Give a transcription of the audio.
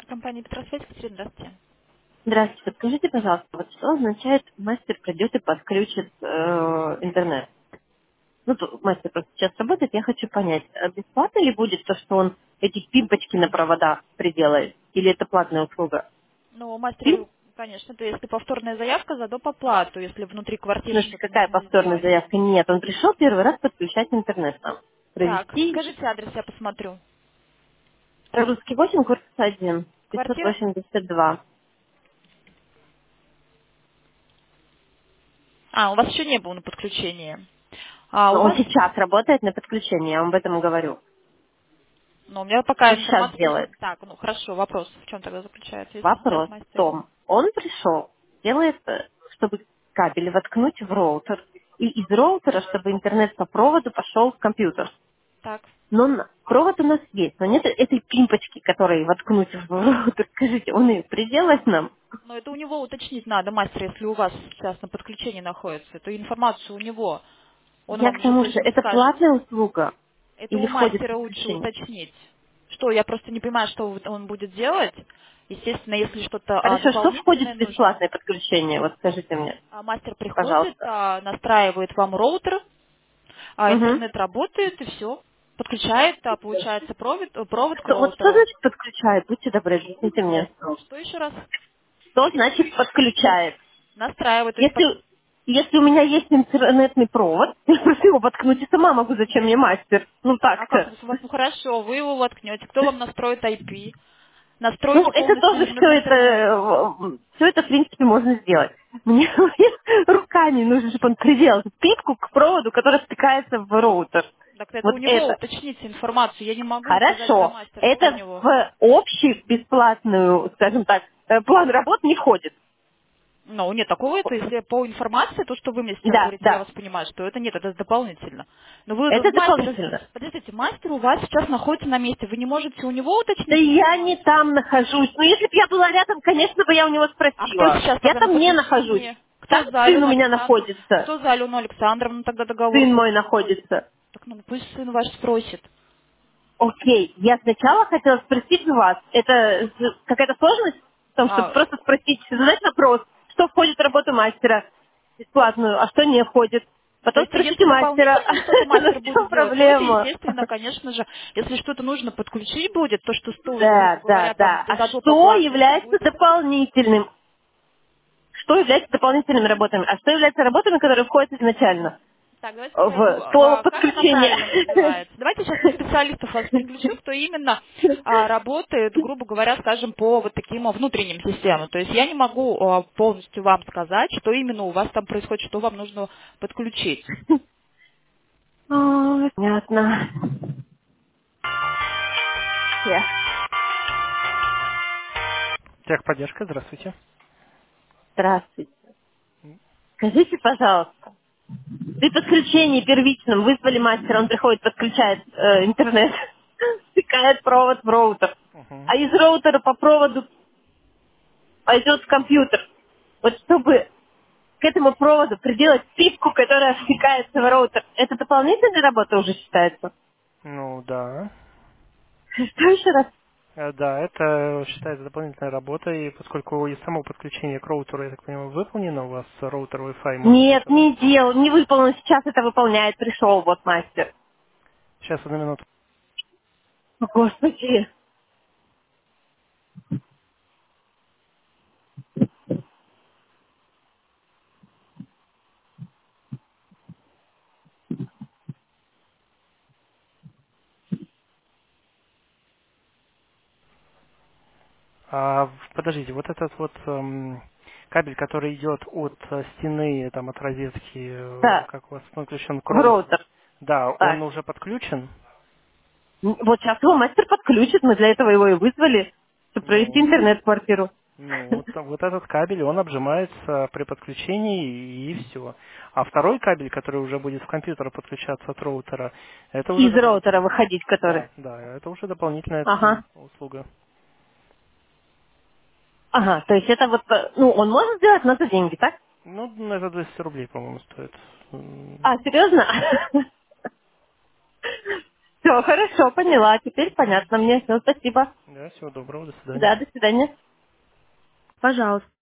Компания Петросвет, Екатерина, здравствуйте. Здравствуйте. Подскажите, пожалуйста, вот что означает мастер придет и подключит интернет? Ну, мастер просто сейчас работает, я хочу понять, бесплатно ли будет то, что он эти пимпочки на проводах приделает? Или это платная услуга? Ну, Пимп? мастеру, конечно, это если повторная заявка за доп. Оплату, если внутри В квартиры смысле, что-то какая нужно повторная сделать. заявка? Нет, он пришел первый раз подключать интернет нам. Так, Провести скажите адрес, я посмотрю. русский 8, корпус 1, Квартира? 582. А, у вас еще не было на подключении. А у Но он вас, сейчас работает на подключении, я вам об этом и говорю. ну, у меня пока Он сейчас информация, то есть, делает. так, ну, хорошо, вопрос, в чем тогда заключается, если сейчас Вопрос в мастер? том, он пришел, делает, чтобы кабель воткнуть в роутер, и из роутера, чтобы интернет по проводу пошел в компьютер. Так, Но провод у нас есть, но нет этой пимпочки, которой воткнуть в роутер. Скажите, он ее приделает нам? но это у него уточнить надо, мастер, если у вас сейчас на подключении находится, эту информацию у него, он Я вам к уже тому же, точно это скажет. платная услуга Это или у входит в мастера лучше подключение? уточнить. Что, я просто не понимаю, что он будет делать. Естественно, если что-то Хорошо, что входит дополнительное в нужно, бесплатное подключение? Вот скажите мне, мастер приходит, пожалуйста. настраивает вам роутер, Угу. интернет работает и все. Подключает, получается, провод к Вот что роутеру. значит подключает? Будьте добры, объясните мне. Что еще раз? Что значит подключает? Настраивает, то есть Если у меня есть интернетный провод, я просто его воткнуть и сама могу, зачем мне мастер? Ну а как так-то. у вас, ну хорошо, вы его воткнете, кто вам настроит IP, настроите Ну, это полностью тоже в интернет. все это, в принципе, можно сделать. Мне руками нужно, чтобы он приделал пипку к проводу, который стыкается в роутер. Так это Вот у него это. уточните информацию, я не могу сказать за Хорошо. мастера, что у Это него. в общий бесплатную, скажем так, план работ не входит. Ну, нет, такого это, если по информации, то, что вы мне сейчас Да, говорите, я да. вас понимаю, что это нет, это дополнительно. Но вы Это мастер, дополнительно. подождите, мастер у вас сейчас находится на месте, вы не можете у него Да уточнить я не информацию? там нахожусь. Ну, если бы я была рядом, конечно бы я у него А кто спросила. сейчас Я тогда на там не нахожусь. подключении? Кто Там за сын у Алену меня Александровну? находится. Кто за Алену Александровну тогда договор? Сын мой находится. Так, ну, пусть сын ваш спросит. Окей, я сначала хотела спросить у вас, это какая-то сложность в том, чтобы А, просто спросить, задать вопрос, что входит в работу мастера бесплатную, а что не входит. то Потом есть, спросите если мастера, дополнительно что-то ну мастер в чем будет делать, то это, проблема? естественно, конечно же, если что-то нужно подключить будет, то, что стоит, грубо Да, да, говоря, там да. А за доп. что Оплату, это является будет. дополнительным? Что является дополнительными работами? А что является работами, которые входят изначально Так, давайте я найду, в слово как она правильно подключение? называется. Давайте сейчас я специалистов вас приглашу, кто именно работает, грубо говоря, скажем, по вот таким внутренним системам. То есть я не могу полностью вам сказать, что именно у вас там происходит, что вам нужно подключить. О, понятно. Я. Техподдержка, здравствуйте. Здравствуйте. Скажите, пожалуйста, при подключении первичном вызвали мастера, он приходит, подключает интернет, стыкает провод в роутер, Мгм. а из роутера по проводу пойдет в компьютер. Вот чтобы к этому проводу приделать пипку, которая стыкается в роутер, это дополнительная работа уже считается? Ну да. Что еще раз? Да, это считается дополнительной работой, и поскольку и само подключение к роутеру, я так понимаю, выполнено, у вас роутер Wi-Fi может быть Нет, у вас. не делал, не выполнил, сейчас это выполняет, пришел вот мастер. Сейчас, одну минуту. О, Господи. Подождите, вот этот вот кабель, который идет от стены, там, от розетки, Да, как у вас подключен к в роутеру, роутер. да, он Так. уже подключен? Вот сейчас его мастер подключит, мы для этого его и вызвали, чтобы провести Ну, интернет в квартиру. вот этот кабель, он обжимается при подключении и все. А второй кабель, который уже будет в компьютер подключаться от роутера, это уже Из роутера дополнительно. выходить, который. Да, да, это уже дополнительная Ага. услуга. Ага, то есть это вот, ну, он может сделать на за деньги, так? Ну, это 200 рублей, по-моему, стоит. А, серьезно? Все, хорошо, поняла. Теперь понятно мне. Все, спасибо. Да, всего доброго, до свидания. Да, до свидания. Пожалуйста.